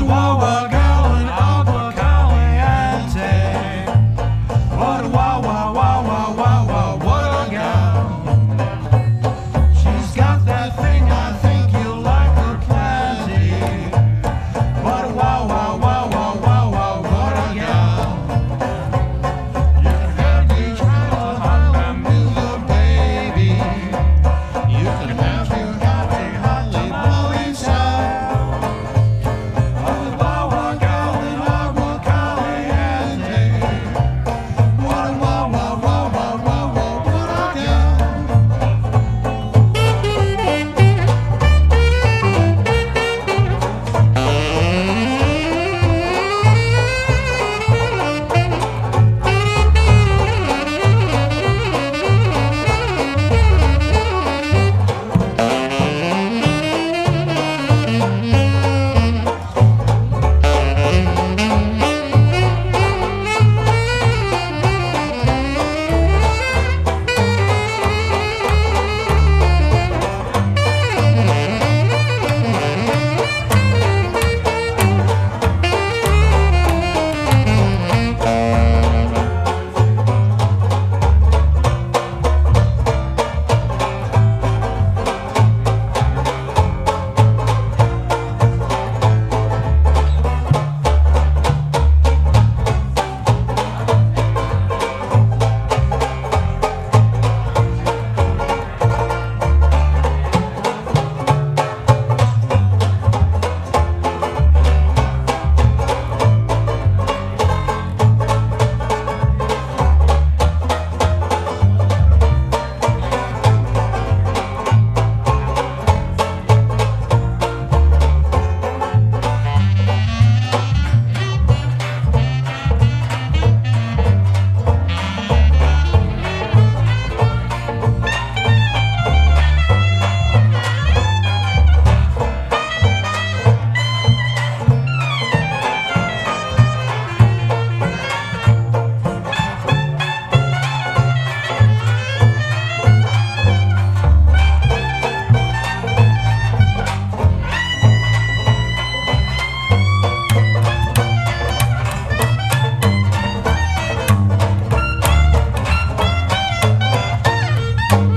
Wawa girl in Agua Caliente. What a Wawa, Wawa, Wawa, what a gal. She's got that thing I think you'll like her plenty. What a Wawa, Wawa, Wawa, what a gal. You can have your child hot bamboo, baby. You can have your happy Holly Molly child. What a Wawa gal in Agua Caliente. What a Wawa, Wawa, Wawa, what a gal.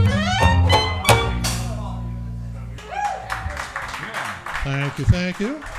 Thank you, thank you.